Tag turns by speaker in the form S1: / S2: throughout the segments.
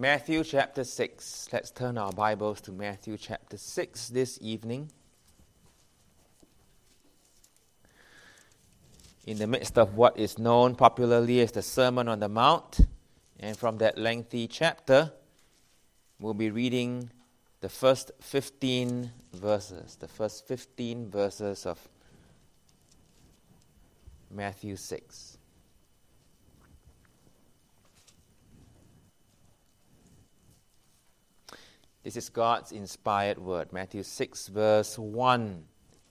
S1: Matthew chapter 6. Let's turn our Bibles to Matthew chapter 6 this evening. In the midst of what is known popularly as the Sermon on the Mount, and from that lengthy chapter, we'll be reading the first 15 verses. The first 15 verses of Matthew 6. This is God's inspired word. Matthew 6 verse 1.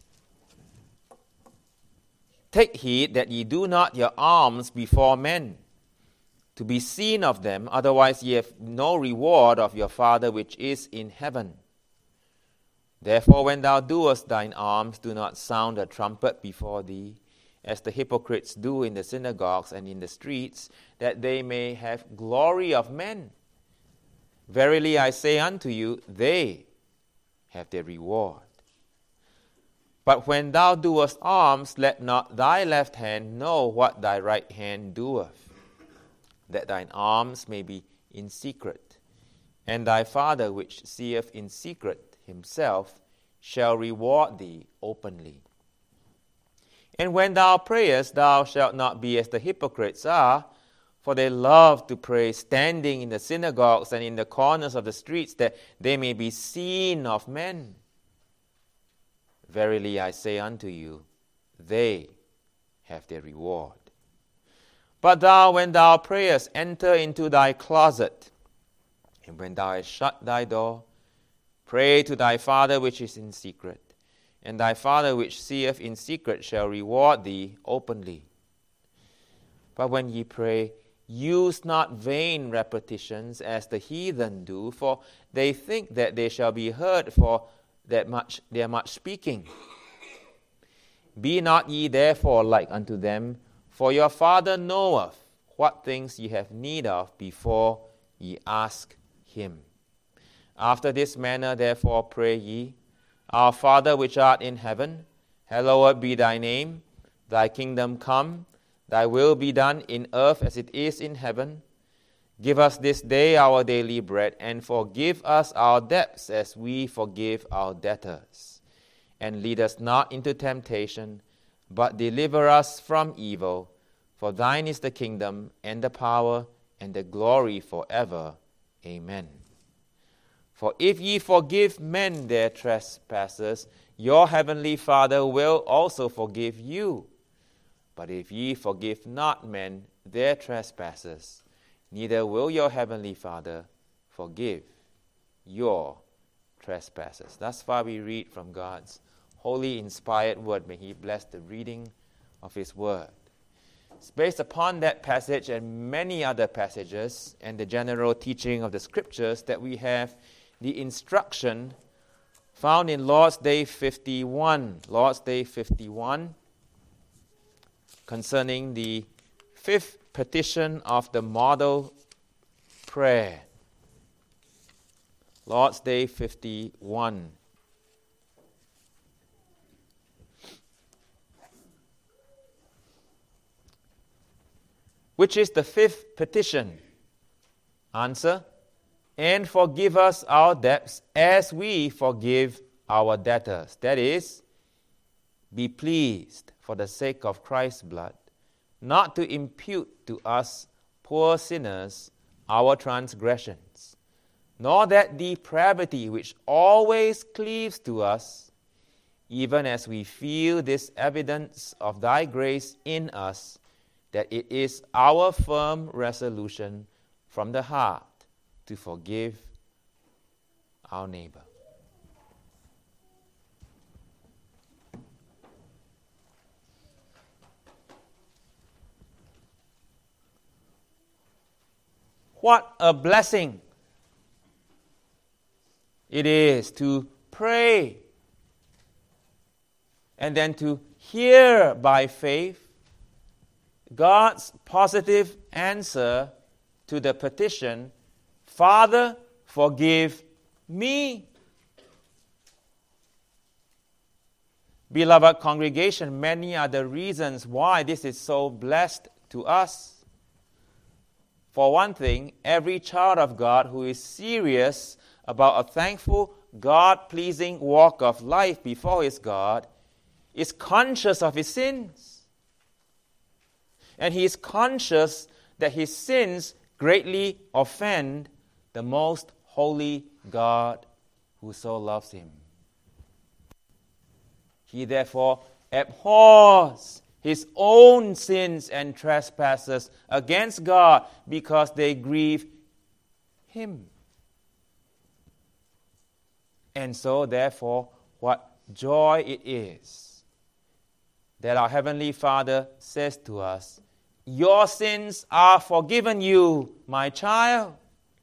S1: Take heed that ye do not your alms before men, to be seen of them, otherwise ye have no reward of your Father which is in heaven. Therefore when thou doest thine alms, do not sound a trumpet before thee, as the hypocrites do in the synagogues and in the streets, that they may have glory of men. Verily I say unto you, they have their reward. But when thou doest alms, let not thy left hand know what thy right hand doeth, that thine alms may be in secret. And thy Father which seeth in secret himself shall reward thee openly. And when thou prayest, thou shalt not be as the hypocrites are, for they love to pray standing in the synagogues and in the corners of the streets, that they may be seen of men. Verily I say unto you, they have their reward. But thou, when thou prayest, enter into thy closet, and when thou hast shut thy door, pray to thy Father which is in secret, and thy Father which seeth in secret shall reward thee openly. But when ye pray, use not vain repetitions as the heathen do, for they think that they shall be heard for their much speaking. Be not ye therefore like unto them, for your Father knoweth what things ye have need of before ye ask him. After this manner therefore pray ye, Our Father which art in heaven, hallowed be thy name, thy kingdom come, thy will be done in earth as it is in heaven. Give us this day our daily bread, and forgive us our debts as we forgive our debtors. And lead us not into temptation, but deliver us from evil. For thine is the kingdom, and the power, and the glory forever. Amen. For if ye forgive men their trespasses, your heavenly Father will also forgive you. But if ye forgive not men their trespasses, neither will your heavenly Father forgive your trespasses. Thus far we read from God's holy inspired word. May He bless the reading of His word. It's based upon that passage and many other passages and the general teaching of the Scriptures that we have the instruction found in Lord's Day 51. Lord's Day 51. Concerning the fifth petition of the model prayer. Lord's Day 51. Which is the fifth petition? Answer: and forgive us our debts as we forgive our debtors. That is, be pleased for the sake of Christ's blood, not to impute to us, poor sinners, our transgressions, nor that depravity which always cleaves to us, even as we feel this evidence of thy grace in us, that it is our firm resolution from the heart to forgive our neighbor. What a blessing it is to pray and then to hear by faith God's positive answer to the petition, Father, forgive me. Beloved congregation, many are the reasons why this is so blessed to us. For one thing, every child of God who is serious about a thankful, God-pleasing walk of life before his God is conscious of his sins. And he is conscious that his sins greatly offend the most holy God who so loves him. He therefore abhors his own sins and trespasses against God because they grieve him. And so, therefore, what joy it is that our Heavenly Father says to us, "Your sins are forgiven you, my child."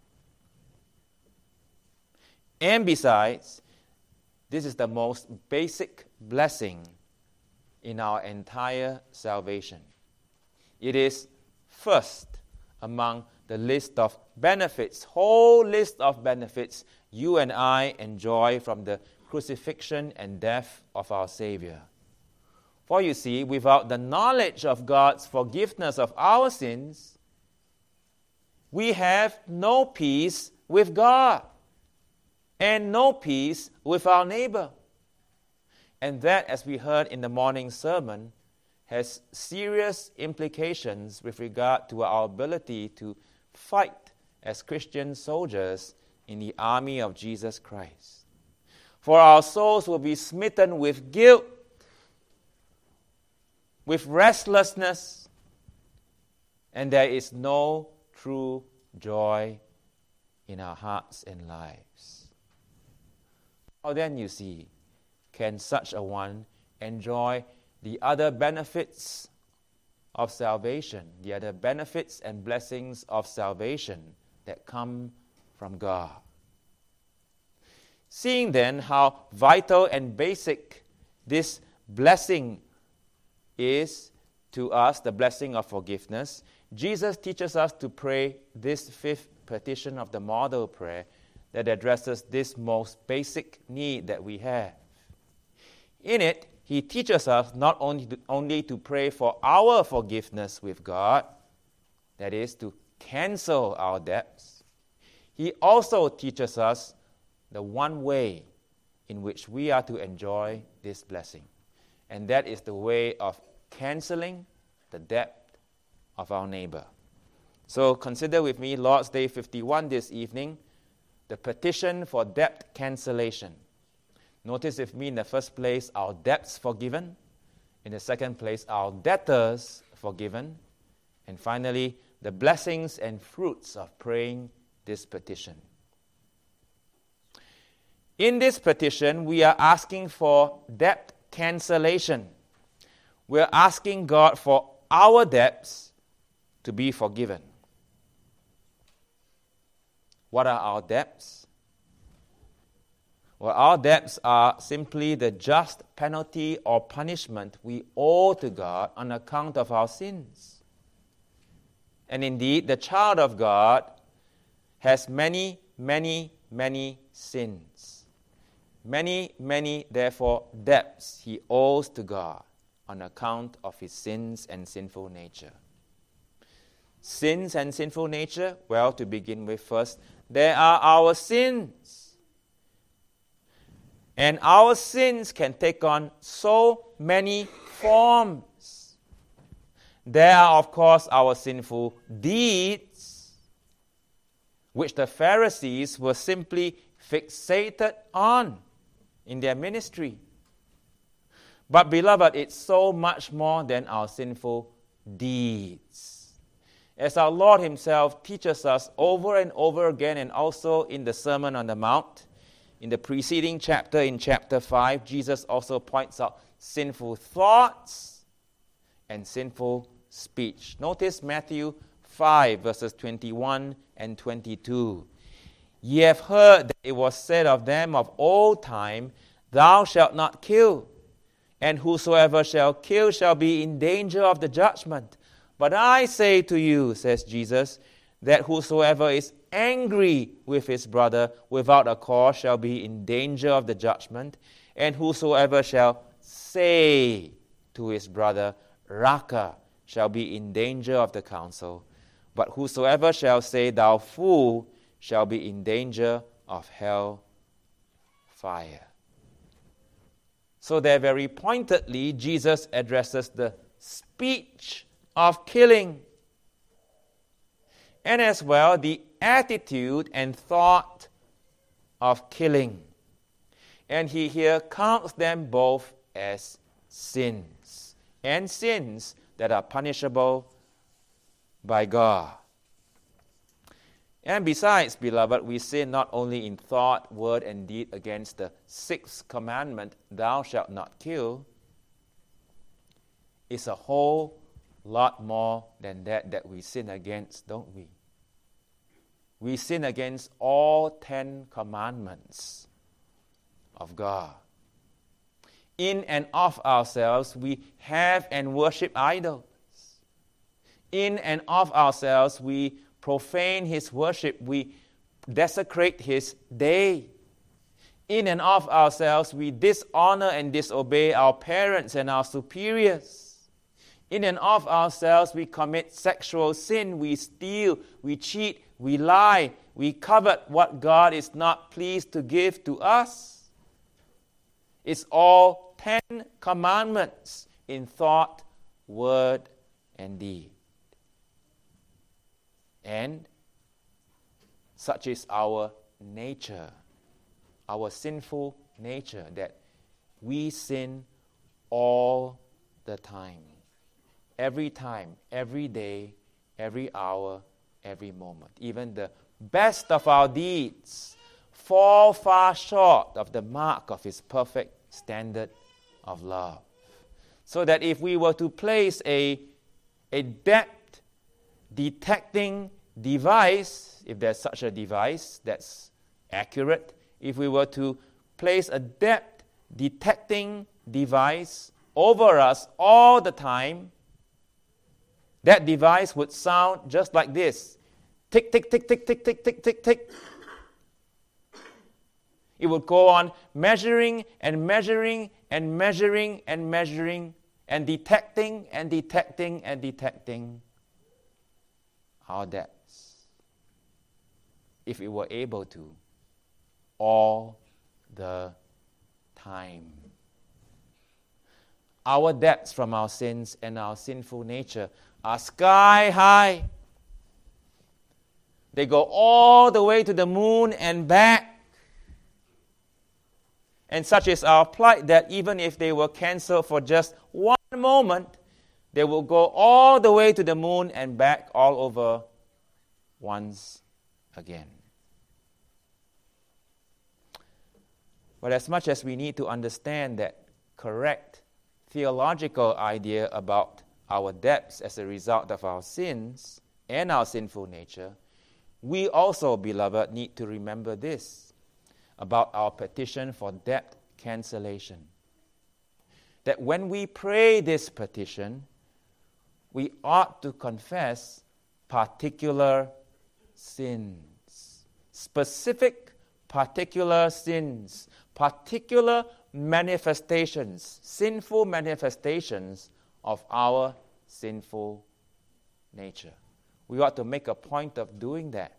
S1: And besides, this is the most basic blessing in our entire salvation. It is first among the list of benefits, whole list of benefits you and I enjoy from the crucifixion and death of our Savior. For you see, without the knowledge of God's forgiveness of our sins, we have no peace with God and no peace with our neighbor. And that, as we heard in the morning sermon, has serious implications with regard to our ability to fight as Christian soldiers in the army of Jesus Christ. For our souls will be smitten with guilt, with restlessness, and there is no true joy in our hearts and lives. How then, you see, can such a one enjoy the other benefits of salvation, the other benefits and blessings of salvation that come from God? Seeing then how vital and basic this blessing is to us, the blessing of forgiveness, Jesus teaches us to pray this fifth petition of the model prayer that addresses this most basic need that we have. In it, he teaches us not only to pray for our forgiveness with God, that is, to cancel our debts. He also teaches us the one way in which we are to enjoy this blessing, and that is the way of canceling the debt of our neighbor. So consider with me Lord's Day 51 this evening, the petition for debt cancellation. Notice with me in the first place, our debts forgiven. In the second place, our debtors forgiven. And finally, the blessings and fruits of praying this petition. In this petition, we are asking for debt cancellation. We are asking God for our debts to be forgiven. What are our debts? Well, our debts are simply the just penalty or punishment we owe to God on account of our sins. And indeed, the child of God has many, many, many sins. Many, many, therefore, debts he owes to God on account of his sins and sinful nature. Sins and sinful nature, well, to begin with first, there are our sins. And our sins can take on so many forms. There are, of course, our sinful deeds, which the Pharisees were simply fixated on in their ministry. But, beloved, it's so much more than our sinful deeds. As our Lord himself teaches us over and over again, and also in the Sermon on the Mount, in the preceding chapter, in chapter 5, Jesus also points out sinful thoughts and sinful speech. Notice Matthew 5, verses 21 and 22. Ye have heard that it was said of them of old time, Thou shalt not kill, and whosoever shall kill shall be in danger of the judgment. But I say to you, says Jesus, that whosoever is angry with his brother without a cause shall be in danger of the judgment, and whosoever shall say to his brother, Raca, shall be in danger of the council. But whosoever shall say, Thou fool, shall be in danger of hell fire. So there very pointedly, Jesus addresses the speech of killing, and as well the attitude and thought of killing. And he here counts them both as sins, and sins that are punishable by God. And besides, beloved, we sin not only in thought, word, and deed against the sixth commandment, thou shalt not kill. It's a whole lot more than that we sin against, don't we? We sin against all 10 commandments of God. In and of ourselves, we have and worship idols. In and of ourselves, we profane His worship. We desecrate His day. In and of ourselves, we dishonor and disobey our parents and our superiors. In and of ourselves, we commit sexual sin. We steal, we cheat, we lie, we covet what God is not pleased to give to us. It's all 10 commandments in thought, word, and deed. And such is our nature, our sinful nature, that we sin all the time, every day, every hour, every moment. Even the best of our deeds fall far short of the mark of His perfect standard of love. So that if we were to place a debt detecting device, if there's such a device that's accurate, if we were to place a debt detecting device over us all the time, that device would sound just like this. Tick, tick, tick, tick, tick, tick, tick, tick, tick. It would go on measuring and measuring and measuring and measuring and detecting and detecting and detecting our debts. If it were able to, all the time. Our debts from our sins and our sinful nature are sky high. They go all the way to the moon and back. And such is our plight that even if they were canceled for just one moment, they will go all the way to the moon and back all over once again. But as much as we need to understand that correct theological idea about our debts as a result of our sins and our sinful nature, we also, beloved, need to remember this about our petition for debt cancellation. That when we pray this petition, we ought to confess particular sins, specific particular sins, particular manifestations, sinful manifestations of our sinful nature. We ought to make a point of doing that.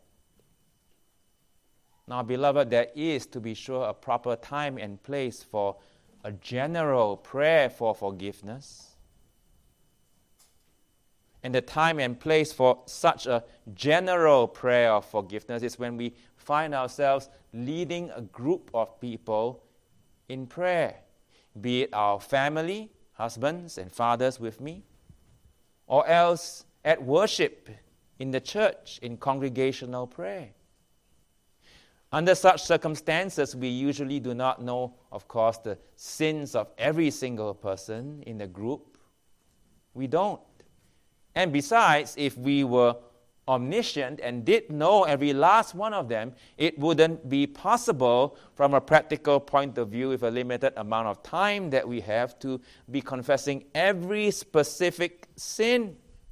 S1: Now, beloved, there is, to be sure, a proper time and place for a general prayer for forgiveness. And the time and place for such a general prayer of forgiveness is when we find ourselves leading a group of people in prayer, be it our family, husbands and fathers with me, or else at worship in the church in congregational prayer. Under such circumstances, we usually do not know, of course, the sins of every single person in the group. We don't. And besides, if we were omniscient and did know every last one of them, it wouldn't be possible from a practical point of view with a limited amount of time that we have to be confessing every specific sin.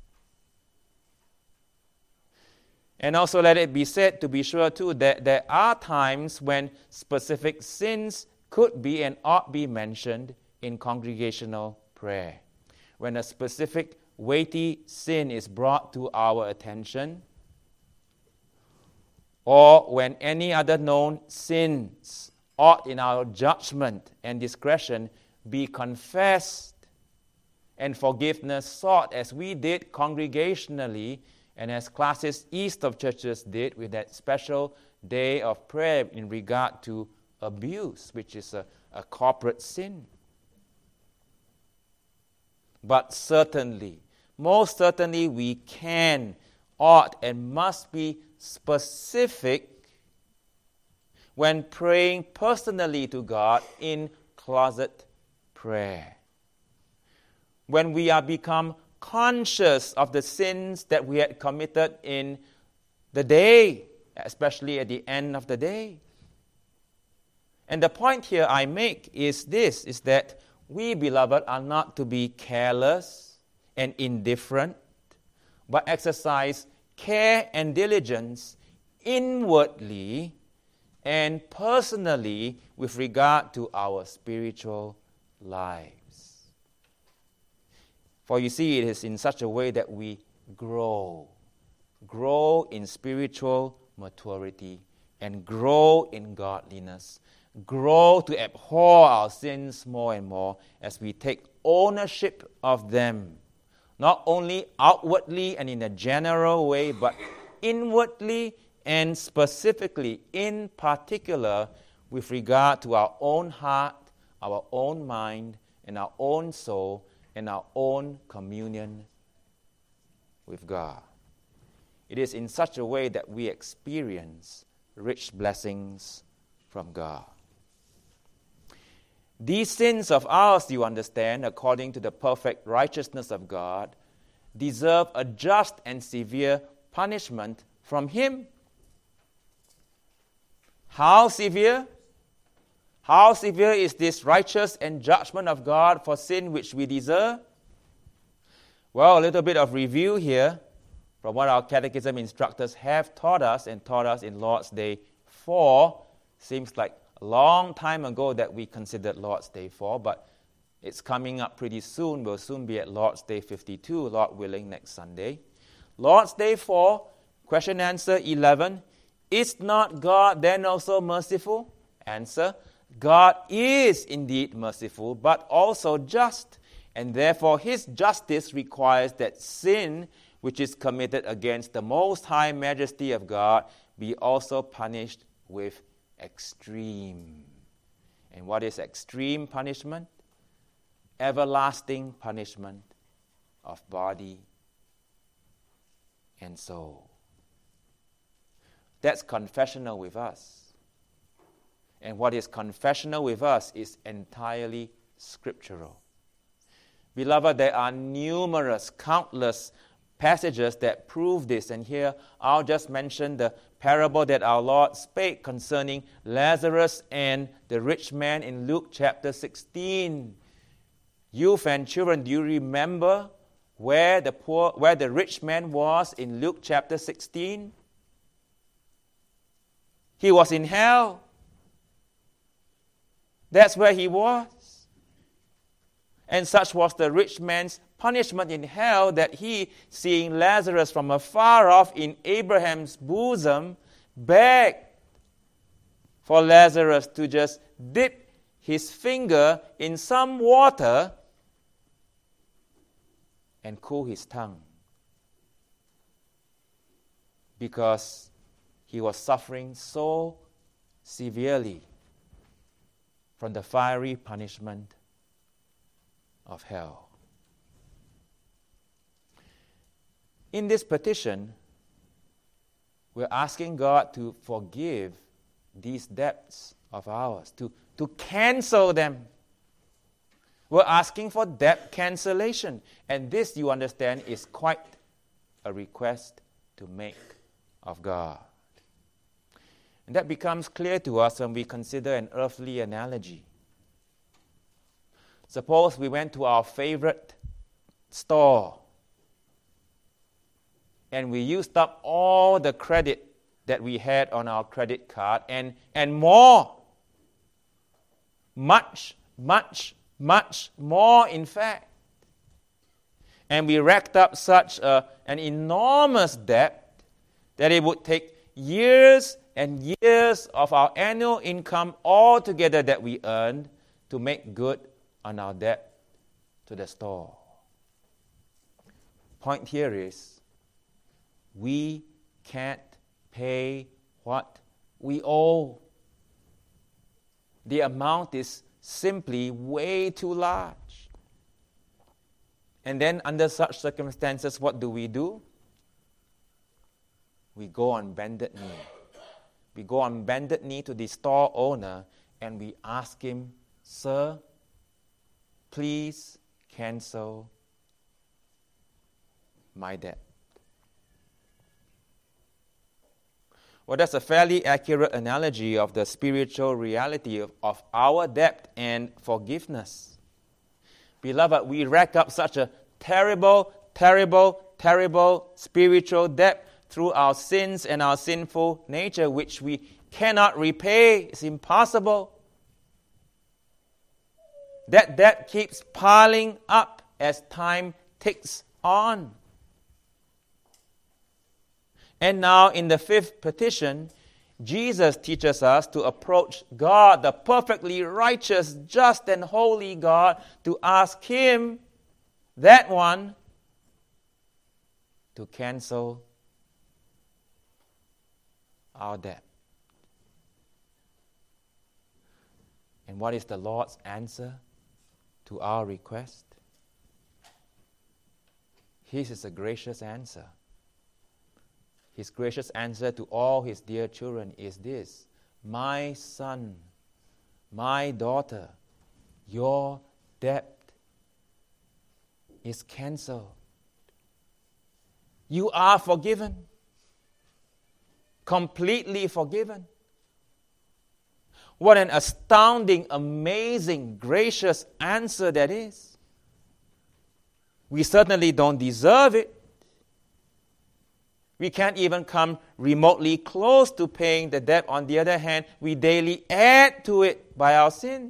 S1: And also let it be said, to be sure too, that there are times when specific sins could be and ought be mentioned in congregational prayer. When a specific weighty sin is brought to our attention, or when any other known sins ought in our judgment and discretion be confessed and forgiveness sought, as we did congregationally and as classes east of churches did with that special day of prayer in regard to abuse, which is a corporate sin. But certainly, most certainly, we can, ought, and must be specific when praying personally to God in closet prayer. When we are become conscious of the sins that we had committed in the day, especially at the end of the day. And the point here I make is this, is that we, beloved, are not to be careless and indifferent, but exercise care and diligence inwardly and personally with regard to our spiritual lives. For you see, it is in such a way that we grow in spiritual maturity and grow in godliness, grow to abhor our sins more and more as we take ownership of them, not only outwardly and in a general way, but inwardly and specifically, in particular, with regard to our own heart, our own mind, and our own soul, and our own communion with God. It is in such a way that we experience rich blessings from God. These sins of ours, you understand, according to the perfect righteousness of God, deserve a just and severe punishment from Him. How severe? How severe is this righteous and judgment of God for sin which we deserve? Well, a little bit of review here from what our catechism instructors have taught us and taught us in Lord's Day 4. Seems like a long time ago that we considered Lord's Day 4, but it's coming up pretty soon. We'll soon be at Lord's Day 52, Lord willing, next Sunday. Lord's Day 4, question answer 11. Is not God then also merciful? Answer: God is indeed merciful, but also just, and therefore His justice requires that sin which is committed against the most high majesty of God be also punished with extreme. And what is extreme punishment? Everlasting punishment of body and soul. That's confessional with us. And what is confessional with us is entirely scriptural. Beloved, there are numerous, countless passages that prove this. And here I'll just mention the parable that our Lord spake concerning Lazarus and the rich man in Luke chapter 16. Youth and children, do you remember where the rich man was in Luke chapter 16? He was in hell. That's where he was. And such was the rich man's punishment in hell, that he, seeing Lazarus from afar off in Abraham's bosom, begged for Lazarus to just dip his finger in some water and cool his tongue, because he was suffering so severely from the fiery punishment of hell. In this petition, we're asking God to forgive these debts of ours, to cancel them. We're asking for debt cancellation. And this, you understand, is quite a request to make of God. And that becomes clear to us when we consider an earthly analogy. Suppose we went to our favorite store and we used up all the credit that we had on our credit card and more. Much more, in fact. and we racked up such an enormous debt that it would take years and years of our annual income altogether that we earned to make good on our debt to the store. Point here is, we can't pay what we owe. The amount is simply way too large. And then under such circumstances, what do? We go on bended knee. We go on bended knee to the store owner and we ask him, "Sir, please cancel my debt." Well, that's a fairly accurate analogy of the spiritual reality of our debt and forgiveness. Beloved, we rack up such a terrible, terrible, terrible spiritual debt through our sins and our sinful nature, which we cannot repay. It's impossible. That debt keeps piling up as time ticks on. And now in the fifth petition, Jesus teaches us to approach God, the perfectly righteous, just, and holy God, to ask Him, that one, to cancel our debt. And what is the Lord's answer to our request? His is a gracious answer. His gracious answer to all His dear children is this: "My son, my daughter, your debt is canceled. You are forgiven. Completely forgiven." What an astounding, amazing, gracious answer that is. We certainly don't deserve it. We can't even come remotely close to paying the debt. On the other hand, we daily add to it by our sins.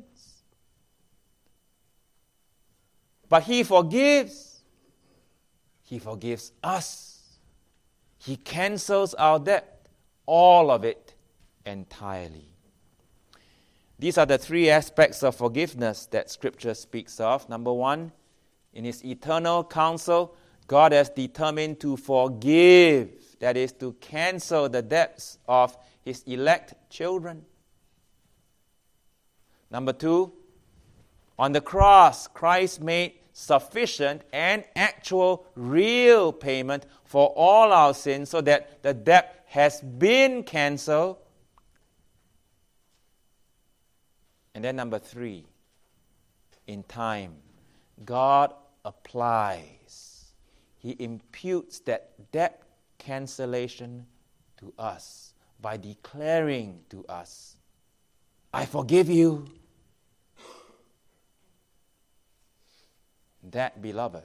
S1: But He forgives. He forgives us. He cancels our debt, all of it, entirely. These are the three aspects of forgiveness that Scripture speaks of. Number one, in His eternal counsel, God has determined to forgive, that is, to cancel the debts of His elect children. Number two, on the cross, Christ made sufficient and actual, real payment for all our sins so that the debt has been canceled. And then number three, in time, God applies. He imputes that debt cancellation to us by declaring to us, "I forgive you." That, beloved,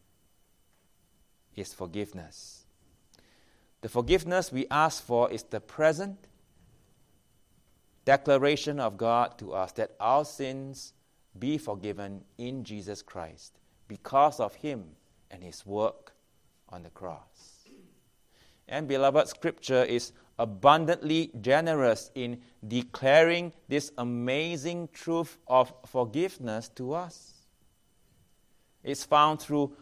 S1: is forgiveness. The forgiveness we ask for is the present declaration of God to us that our sins be forgiven in Jesus Christ because of Him and His work on the cross. And beloved, Scripture is abundantly generous in declaring this amazing truth of forgiveness to us. It's found throughout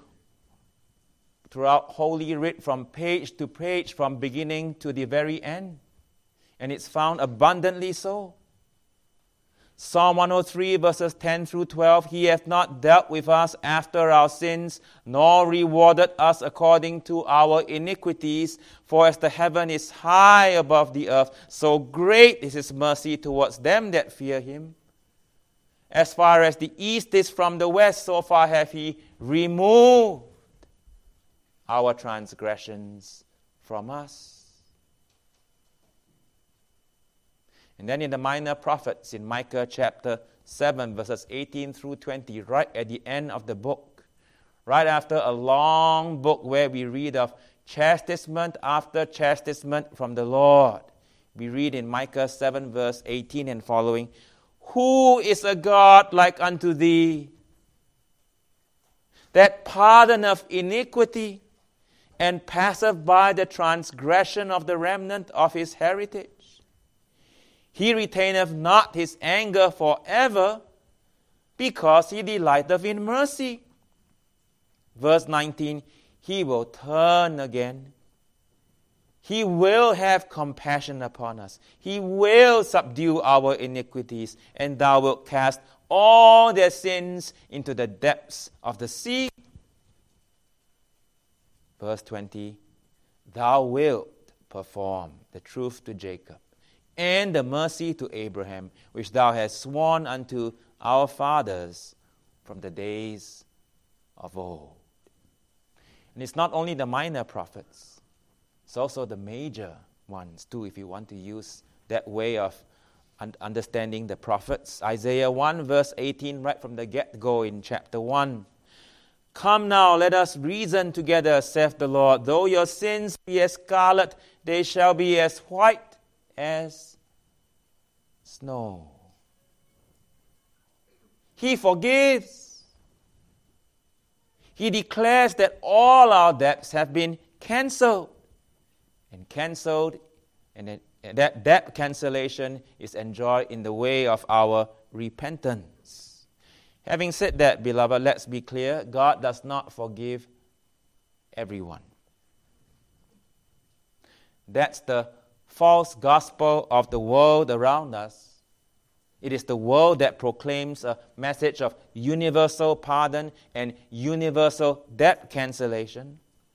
S1: Holy Writ, from page to page, from beginning to the very end. And it's found abundantly so. Psalm 103 verses 10 through 12, "He hath not dealt with us after our sins, nor rewarded us according to our iniquities. For as the heaven is high above the earth, so great is His mercy towards them that fear Him. As far as the east is from the west, so far hath He removed our transgressions from us." And then in the Minor Prophets, in Micah chapter 7, verses 18 through 20, right at the end of the book, right after a long book where we read of chastisement after chastisement from the Lord, we read in Micah 7, verse 18 and following, "Who is a God like unto thee, that pardon of iniquity, and passeth by the transgression of the remnant of his heritage. He retaineth not his anger forever, because he delighteth in mercy. Verse 19, he will turn again. He will have compassion upon us. He will subdue our iniquities, and thou wilt cast all their sins into the depths of the sea. Verse 20, thou wilt perform the truth to Jacob, and the mercy to Abraham, which thou hast sworn unto our fathers from the days of old. And it's not only the minor prophets, it's also the major ones too, if you want to use that way of understanding the prophets. Isaiah 1 verse 18, right from the get-go in chapter 1. Come now, let us reason together, saith the Lord. Though your sins be as scarlet, they shall be as white as snow. He forgives. He declares that all our debts have been cancelled. And that debt cancellation is enjoyed in the way of our repentance. Having said that, beloved, let's be clear. God does not forgive everyone. That's the false gospel of the world around us. It is the world that proclaims a message of universal pardon and universal debt cancellation.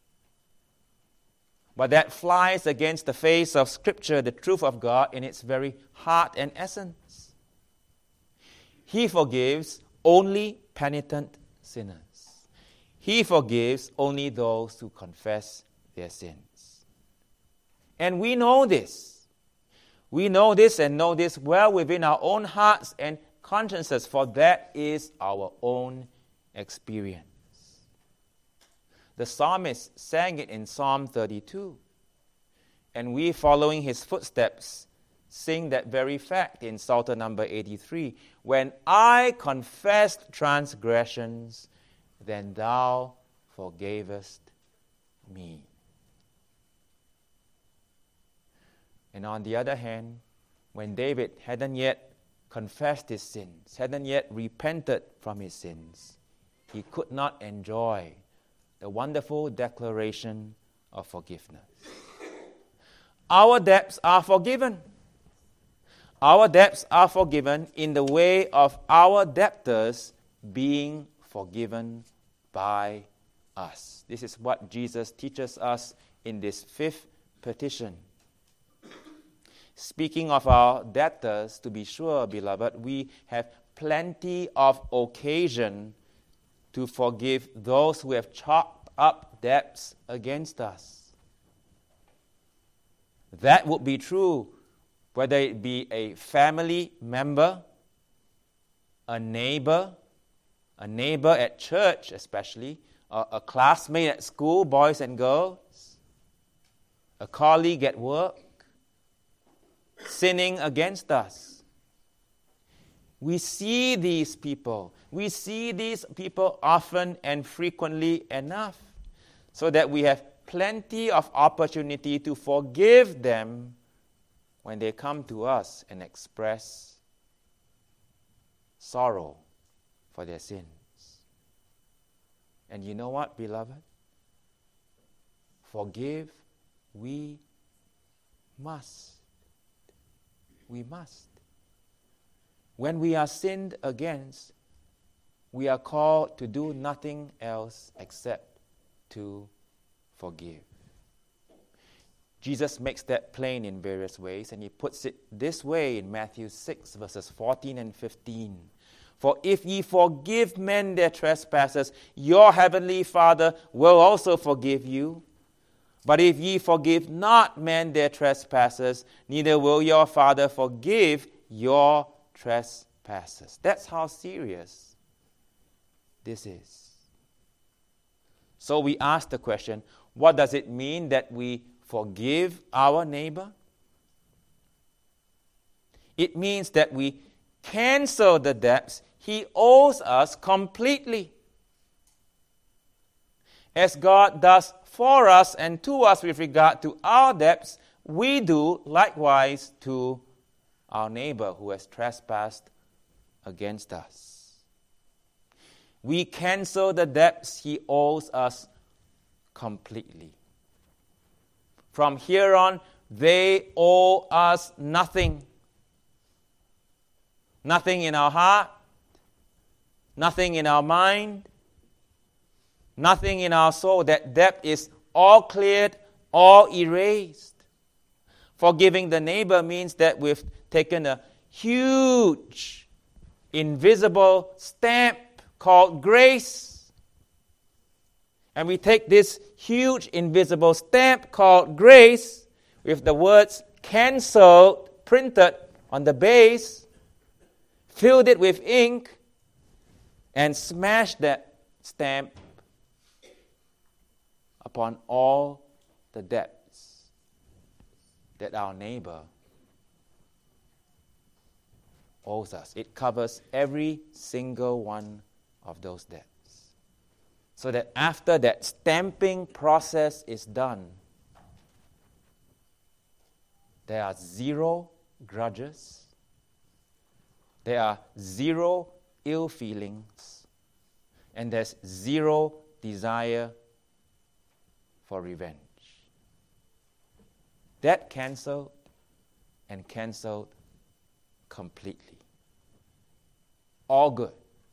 S1: But that flies against the face of Scripture, the truth of God, in its very heart and essence. He forgives only penitent sinners. He forgives only those who confess their sins. And we know this. We know this and know this well within our own hearts and consciences, for that is our own experience. The psalmist sang it in Psalm 32. And we, following his footsteps, sing that very fact in Psalter number 83. When I confessed transgressions, then thou forgavest me. And on the other hand, when David hadn't yet confessed his sins, hadn't yet repented from his sins, he could not enjoy the wonderful declaration of forgiveness. Our debts are forgiven. Our debts are forgiven in the way of our debtors being forgiven by us. This is what Jesus teaches us in this fifth petition. Speaking of our debtors, to be sure, beloved, we have plenty of occasion to forgive those who have chalked up debts against us. That would be true whether it be a family member, a neighbor at church especially, a classmate at school, boys and girls, a colleague at work, sinning against us. We see these people. We see these people often and frequently enough, so that we have plenty of opportunity to forgive them when they come to us and express sorrow for their sins. And you know what, beloved? Forgive we must. We must. When we are sinned against, we are called to do nothing else except to forgive. Jesus makes that plain in various ways, and he puts it this way in Matthew 6, verses 14 and 15. For if ye forgive men their trespasses, your heavenly Father will also forgive you. But if ye forgive not men their trespasses, neither will your Father forgive your trespasses. That's how serious this is. So we ask the question, what does it mean that we forgive our neighbor? It means that we cancel the debts he owes us completely. as God does for us and to us with regard to our debts, we do likewise to our neighbor who has trespassed against us. We cancel the debts he owes us completely. From here on, they owe us nothing. Nothing in our heart, nothing in our mind, nothing in our soul. That debt is all cleared, all erased. Forgiving the neighbor means that we've taken a huge, invisible stamp called grace. And we take this huge, invisible stamp called grace with the words cancelled printed on the base, filled it with ink, and smashed that stamp upon all the debts that our neighbor owes us. It covers every single one of those debts. So that after that stamping process is done, there are zero grudges, there are zero ill feelings, and there's zero desire for revenge. That cancelled and cancelled completely. All good.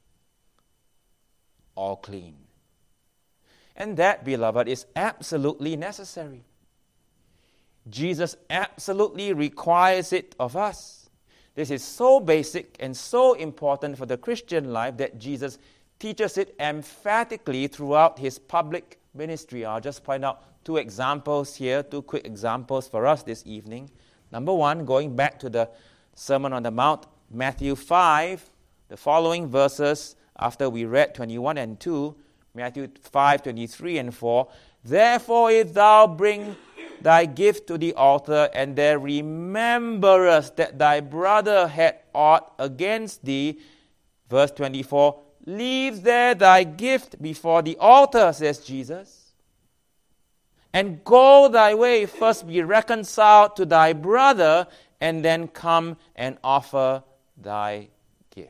S1: All clean. And that, beloved, is absolutely necessary. Jesus absolutely requires it of us. This is so basic and so important for the Christian life that Jesus teaches it emphatically throughout his public ministry. I'll just point out two examples here, two quick examples for us this evening. Number one, going back to the Sermon on the Mount, Matthew 5, the following verses after we read 21 and 2, Matthew 5, 23 and 4. Therefore, if thou bring thy gift to the altar, and there rememberest that thy brother had aught against thee, verse 24, leave there thy gift before the altar, says Jesus, and go thy way, first be reconciled to thy brother, and then come and offer thy gift.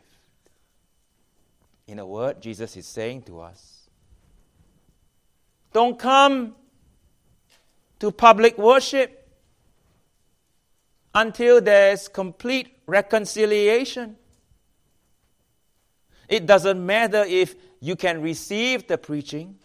S1: In a word, Jesus is saying to us, don't come to public worship until there's complete reconciliation. It doesn't matter if you can receive the preaching.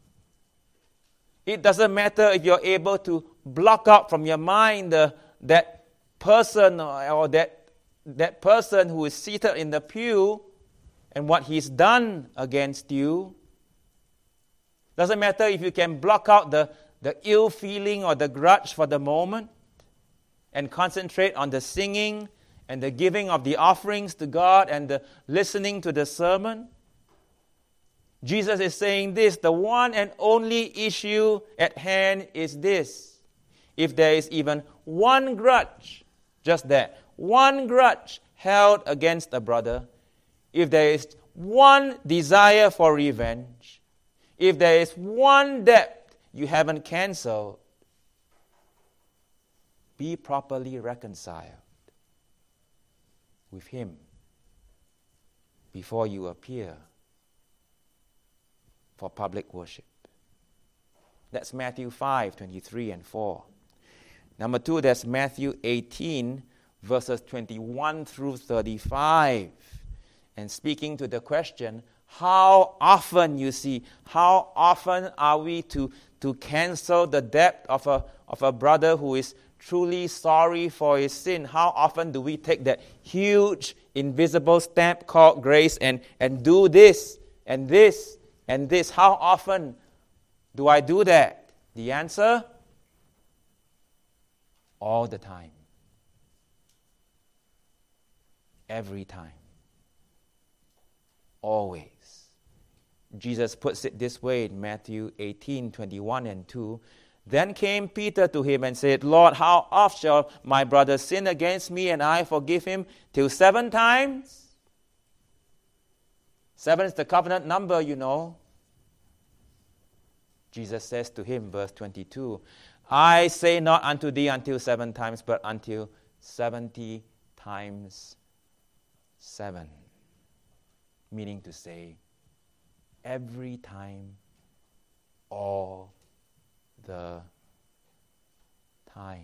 S1: It doesn't matter if you're able to block out from your mind that person or that person who is seated in the pew and what he's done against you. Doesn't matter if you can block out the ill feeling or the grudge for the moment and concentrate on the singing and the giving of the offerings to God and the listening to the sermon. Jesus is saying this, the one and only issue at hand is this. If there is even one grudge, just that, one grudge held against a brother, if there is one desire for revenge, if there is one debt you haven't cancelled, be properly reconciled with him before you appear for public worship. That's Matthew 5, 23 and 4. Number two, that's Matthew 18, verses 21 through 35. And speaking to the question, how often are we to cancel the debt of a brother who is truly sorry for his sin? How often do we take that huge invisible stamp called grace and do this and this and this? How often do I do that? The answer? All the time. Every time. Always. Jesus puts it this way in Matthew 18, 21 and 2. Then came Peter to him and said, Lord, how oft shall my brother sin against me and I forgive him? Till 7 times? 7 is the covenant number, you know. Jesus says to him, verse 22, I say not unto thee until 7 times, but until 70 times 7. Meaning to say, every time, all the time.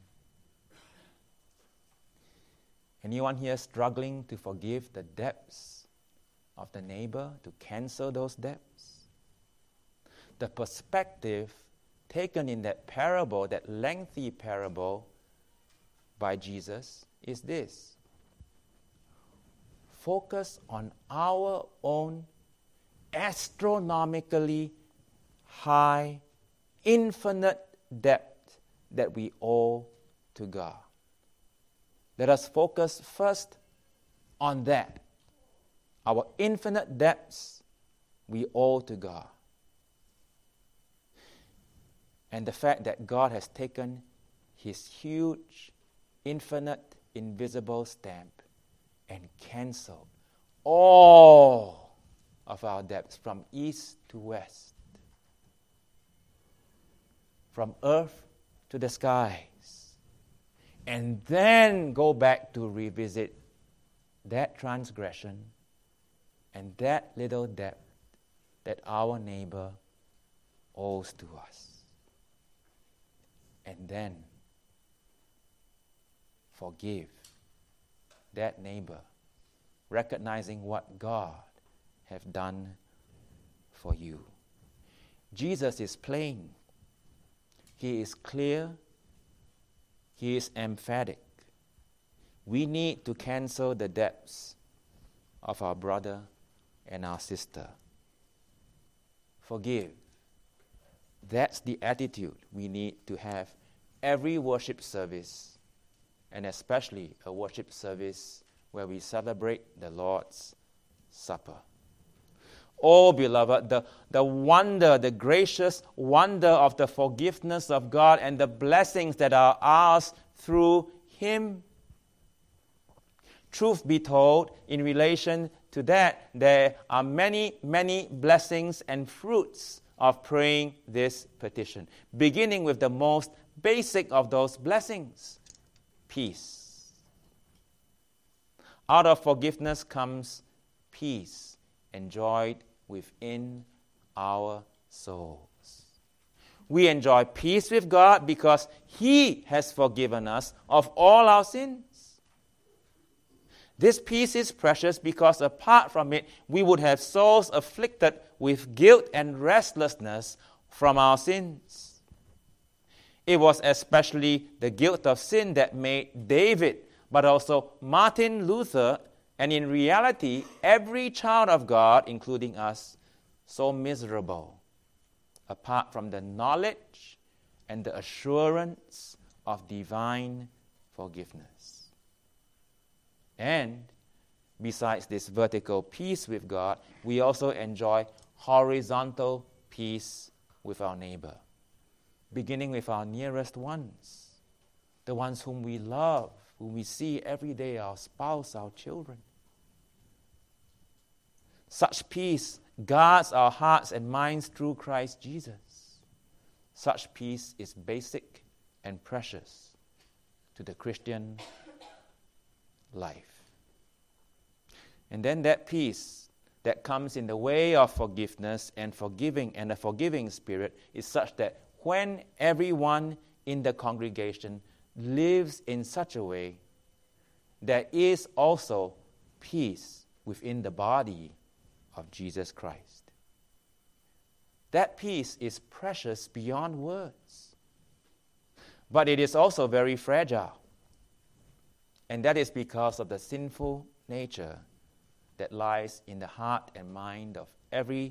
S1: Anyone here struggling to forgive the debts of the neighbor, to cancel those debts? The perspective taken in that parable, that lengthy parable by Jesus, is this. Focus on our own astronomically high, infinite debt that we owe to God. Let us focus first on that. Our infinite debts we owe to God. And the fact that God has taken his huge, infinite, invisible stamp and canceled all of our debts from east to west, from earth to the skies, and then go back to revisit that transgression and that little debt that our neighbor owes to us. And then forgive that neighbor, recognizing what God has done for you. Jesus is plain. He is clear. He is emphatic. We need to cancel the debts of our brother and our sister. Forgive. That's the attitude we need to have every worship service, and especially a worship service where we celebrate the Lord's Supper. Oh, beloved, the wonder, the gracious wonder of the forgiveness of God and the blessings that are ours through Him. Truth be told, in relation to that, there are many, many blessings and fruits of praying this petition, beginning with the most basic of those blessings, peace. Out of forgiveness comes peace, enjoyed within our souls. We enjoy peace with God because He has forgiven us of all our sins. This peace is precious because apart from it, we would have souls afflicted with guilt and restlessness from our sins. It was especially the guilt of sin that made David, but also Martin Luther, and in reality, every child of God, including us, so miserable, apart from the knowledge and the assurance of divine forgiveness. And besides this vertical peace with God, we also enjoy horizontal peace with our neighbor, beginning with our nearest ones, the ones whom we love, whom we see every day, our spouse, our children. Such peace guards our hearts and minds through Christ Jesus. Such peace is basic and precious to the Christian life. And then that peace that comes in the way of forgiveness and forgiving and a forgiving spirit is such that when everyone in the congregation lives in such a way, there is also peace within the body of Jesus Christ. That peace is precious beyond words. But it is also very fragile. And that is because of the sinful nature that lies in the heart and mind of every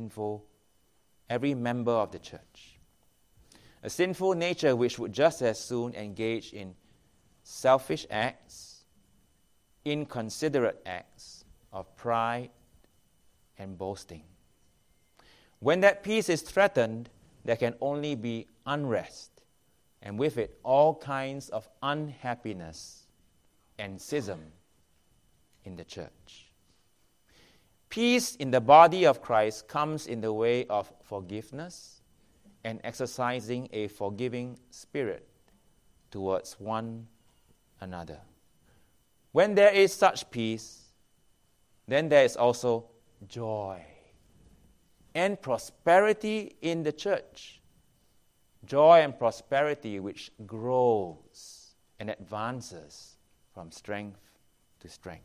S1: member of the church. A sinful nature which would just as soon engage in selfish acts, inconsiderate acts of pride and boasting. When that peace is threatened, there can only be unrest, and with it all kinds of unhappiness and schism in the church. Peace in the body of Christ comes in the way of forgiveness and exercising a forgiving spirit towards one another. When there is such peace, then there is also joy and prosperity in the church. Joy and prosperity which grows and advances from strength to strength.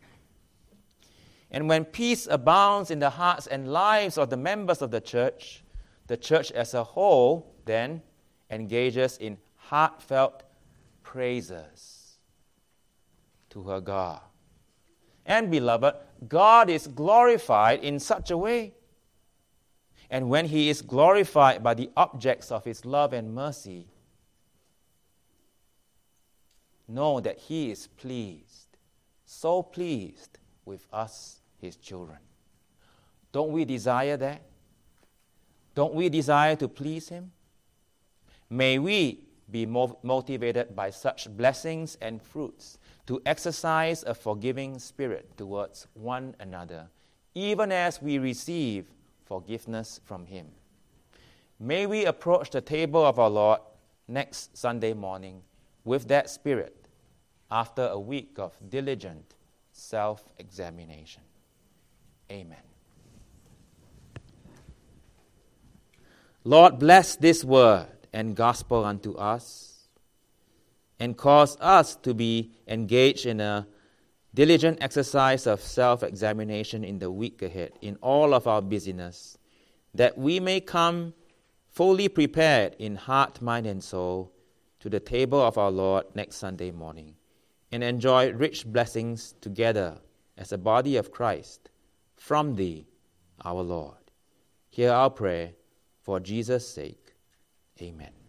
S1: And when peace abounds in the hearts and lives of the members of the church as a whole then engages in heartfelt praises to her God. And beloved, God is glorified in such a way. And when He is glorified by the objects of His love and mercy, know that He is pleased, so pleased with us, His children. Don't we desire that? Don't we desire to please Him? May we be motivated by such blessings and fruits to exercise a forgiving spirit towards one another, even as we receive forgiveness from Him. May we approach the table of our Lord next Sunday morning with that spirit after a week of diligent self-examination. Amen. Lord, bless this word and gospel unto us, and cause us to be engaged in a diligent exercise of self-examination in the week ahead, in all of our busyness, that we may come fully prepared in heart, mind, and soul to the table of our Lord next Sunday morning, and enjoy rich blessings together as a body of Christ from Thee, our Lord. Hear our prayer for Jesus' sake. Amen.